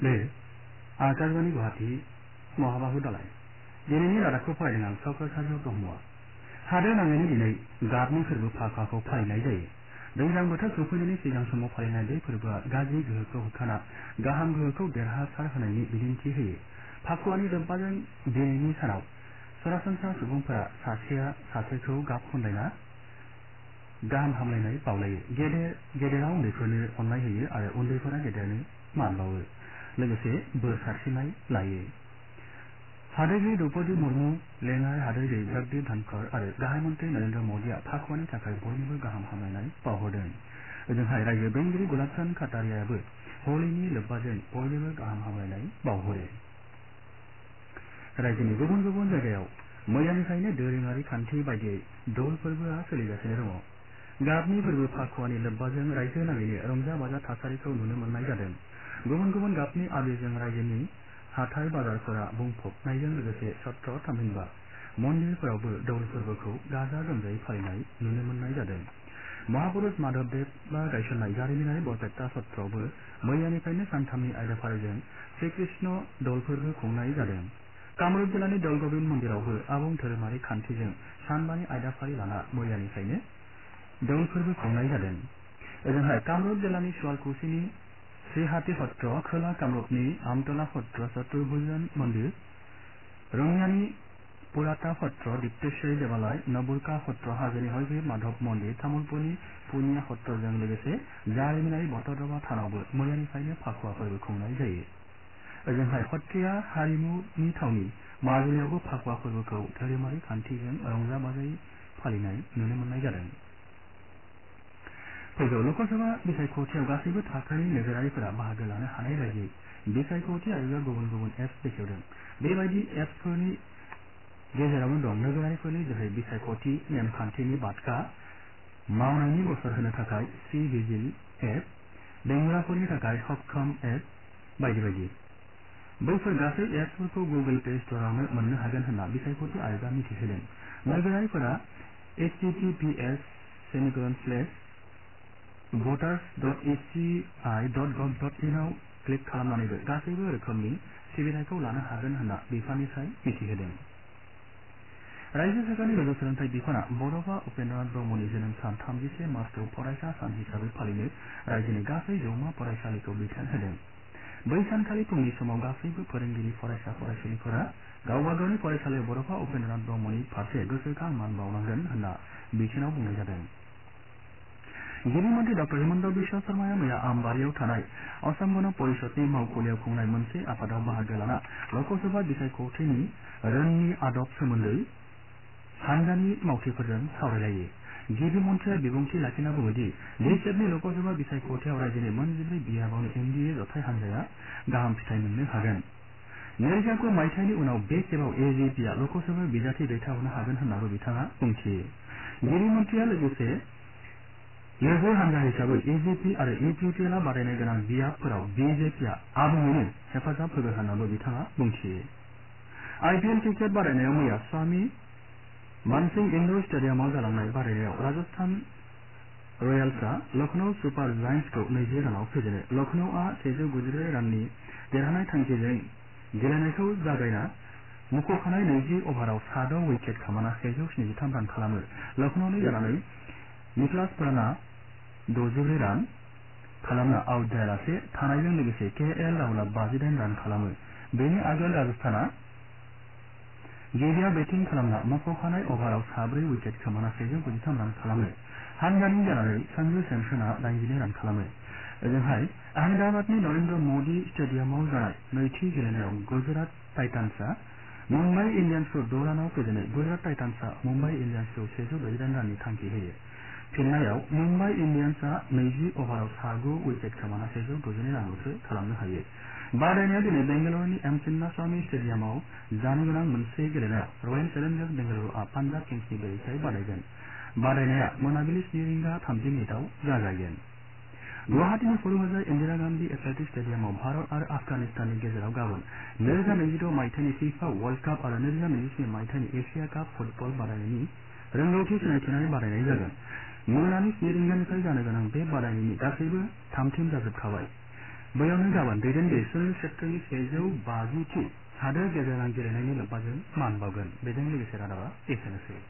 बे आकाशवाणी गुवाहाटी महाबाहु दालाय दिनैनि रादाबखौ फरायदों आं चक्रसारि ब्रह्मआ। हादोर नाङैनो दिनै गाबनि फोरबो फाखुवाखौ फालिनाय जायो। दैज्लां बोथोर सफैनायनि सिगां समाव फालिनाय बे फोरबोआ गाज्रि गोहोखौ होखारना गाहाम गोहोखौ देरहासार होनायनि बिदिन्थि होयो। फाखुवानि लोब्बाजों दिनैनि सानाव सरासनस्रा सुबुंफोरा सासेया सासेखौ गाब फुनलायना गाहाम हामलायनाय बावलायो। गेदेरा उन्दैफोरनो अननाय होयो आरो उन्दैफोरा गेदेरनो मान बावो, लोगोसे बोर सारस्रिनाय लायो। हादोरगिरि द्रौपदी मुर्मु, लेङाइ हादोरगिरि जगदीप धनखड़ आरो गाहाय मन्त्रि नरेन्द्र मोदीआ फाखुवानि थाखाय बयनोबो गाहाम हामलायनाय बावहरदों। ओजोंहाय रायजो बेंगिरि गुलाबचन्द काटारियाबो हलिनि लोब्बाजों बयनोबो गाहाम हामलायनाय बावहरो। रायजोनि गुबुन गुबुन जायगायाव मैयानिफ्रायनो दोरोङारि खान्थि बायदियै दल फोरबोआ सोलिगासिनो दङ। गाबनि फोरबो फाखुवानि लोब्बाजों रायजो नाङैनो रंजा बाजा थासारिखौ नुनो मोननाय जादों। गुबुन गुबुन गाबनि आबिरजों रायजोनि हाथाय बाजारफोरा बुंफबनायजों लोगोसे सत्र थामहिनबा मन्दिरफोरावबो दौल फोरबोखौ गाजा गोमजायै फालिनाय नुनो मोननाय जादों। महापुरुष माधबदेबआ गायसननाय जारिमिनारि बरपेटा सत्रआवबो मैयानिफ्रायनो सानथामनि आयदाफारिजों श्रीकृष्ण दौल फोरबो खुंनाय जादों। कामरुप जिल्लानि दौल गोबिन्द मन्दिरावबो आबुं धोरोमारि खान्थिजों सानबानि आयदाफारि लाना मैयानिफ्रायनो दौल फोरबो खुंनाय जादों। ओजोंहाय कामरुप जिल्लानि सुवालकुसिनि श्रीहाटी सत्र, खोला कामरुपनि आमतला सत्र चतुर्भुजन मन्दिर, रङियानि पुराता सत्र दिप्तेश्वरी देवालय, नबुरका सत्र हाजोनि हयग्रीब माधव मन्दिर, तामुलपुरनि पुनिया सत्रजों लोगोसे जारिमिनारि बटद्रवा थानावबो मैयानिफ्रायनो फाखुवा फोरबो खुंनाय जायो। ओजोंहाय सत्रिया हारिमुनि थावनि माजुलियावबो फाखुवा फोरबोखौ धोरोमारि खान्थिजों रंजा बाजायै फालिनाय नुनो मोननाय जादों। फैगौ लोकसभा बिसायख'थियाव गासैबो थाखोनि नोगोरारिफोरा बाहागो लानो हानाय बायदि बिसायख'थि आय'गआ गुबुन गुबुन एप्स बेखेवदों। बेबायदि एप्सफोरनि गेजेरावनो दं नोगोरारिफोरनि जोहै बिसायख'थि नेमखान्थिनि बादगा मावनायनि गसर होनो थाखाय सी-भिजिल एप, बेंगुराफोरनि थाखाय सक्षम एप बायदि बायदि। बैफोर गासै एप्सफोरखौ गुगोल प्ले स्ट'रावनो मोननो हागोन होनना बिसायख'थि आय'गआ मिथिहोदों। नोगोरारिफोरा https://voters.eci.gov.in आव क्लिक खालामनानैबो गासैबो रोखोमनि सिबिथायखौ लानो हागोन होनना बिफाननिफ्राय मिथिहोदों। रायजो सोरखारनि गोजौ सोलोंथाइ बिफाना बड'फा उपेन्द्रनाथ ब्रह्मनि जोनोम सान 31 मार्चखौ फरायसा सान हिसाबै फालिनो रायजोनि गासै जौमा फरायसालिखौ बिथोन होदों। बै सानखालि फुंनि समाव गासैबो फोरोंगिरि फरायसा फरायसुलिफोरा गावबा गावनि फरायसालियाव बड'फा उपेन्द्रनाथ ब्रह्मनि फारसे गोसोखां मान बावनांगोन होनना बिथोनाव बुंनाय जादों। गिबि मन्त्रि डॉ हिमन्त बिश्व शर्माया मैया आमबारियाव थानाय असम गण परिषदनि मावखुलियाव खुंनाय मोनसे आफादाव बाहागो लाना लोकसभा बिसायख'थिनि रोननि आदब सोमोन्दै हानजानि मावथिफोरजों सावरायलायो। गिबि मन्थ्रिया बिबुंथि लाखिना बुङोदि देशनि लोकसभा बिसायख'थियाव रायजोनि मोनजिब्रै बियाबावनो एनडीए जथाय हानजाया गाहाम फिथाइ मोननो हागोन। 2009 मायथाइनि उनाव बे खेबाव एजेपिआ लोकसभायाव बिजाथि दैथायहरनो हागोन होननाबो बिथाङा बुंथियो। गिबि मन्थ्रिया लोगोसे लोगो हानजा हिसाबै एजेपि आरो इउपिपिएलआ बादायनो गोनां बियाबफोराव बिजेपिआ आबुङैनो हेफाजाब होगोन होननाबो बिथाङा बुंथियो। आईपीएल क्रिकेट बादायनायाव मैया स्वामी मानसिंह इन्डोर स्टेडियामाव जालांनाय बादायनायाव राजस्थान रयेल्सआ लखनौ सुपार जायेन्ट्सखौ 20 रानाव फेजेनो। लखनौआ 194 राननि देरहानाय थांखिजों गेलेनायखौ जागायना मुख'खानाय 20 अभाराव 7 उइकेट खोमाना 173 रान खालामो। लखनौनि जानानै निकलास पुरानआ 64 रान खालामना आउट जायालासे थानायजों लोगोसे केएल राहुलआ 58 रान खालामो। बेनि आगोल राजस्थानआ गिबियाव बेटिं खालामना मुख'खानाय अभाराव 4 उइकेट खोमाना 193 रान खालामो। हानजानि जानानै सञ्जु सैमसनआ 82 रान खालामो। ओजोंहाय आहमेदाबादनि नरेन्द्र मदि स्टेडियामाव जानाय नैथि गेलेनायाव गुजरात टाइटान्सआ मुम्बाइ इन्डियान्सखौ 6 रानाव फेजेनो। गुजरात टाइटान्सआ मुम्बाइ इन्डियान्सखौ 142 राननि थांखि होयो। फिननायाव मुम्बाइ इन्डियान्सआ 20 अभाराव 9 उइकेट खोमाना 162 रानल'सो खालामनो हायो। बादायनाया दिनै बेंगालुरुनि एम चिन्नास्वामी स्टेडियामाव जानो गोनां मोनसे गेलेनायाव रयेल चेलेन्जार्स बेंगालुरुआ पान्जाब किंग्सनि बेरेखायै बादायगोन। बादायनाया मोनाबिलि 7:30 आव जागायगोन। गुवाहाटीनि फुरुहोजाय इन्दिरा गान्धी एथलेटिक्स स्टेडियामाव भारत आरो आफगानिस्ताननि गेजेराव गाबोन 2026 मायथाइनि फिफा वर्ल्ड काप आरो 2027 मायथाइनि एशिया काप फुटबल बादायनायनि रोंगौथि सिनायथिनाय बादायनाय जागोन। मोनानि 7 रिंगानिफ्राय जानो गोनां बे बादायनायनि गासैबो थामथिम जाजोबखाबाय। बैयावनो गाबोन दैदेनगिरि सुनील शेट्टीनि 150थि हादोर गेजेरारि गेलेनायनि लोब्बाजों मान बावगोन। बेजों लोगोसे रादाबा एसेनोसै।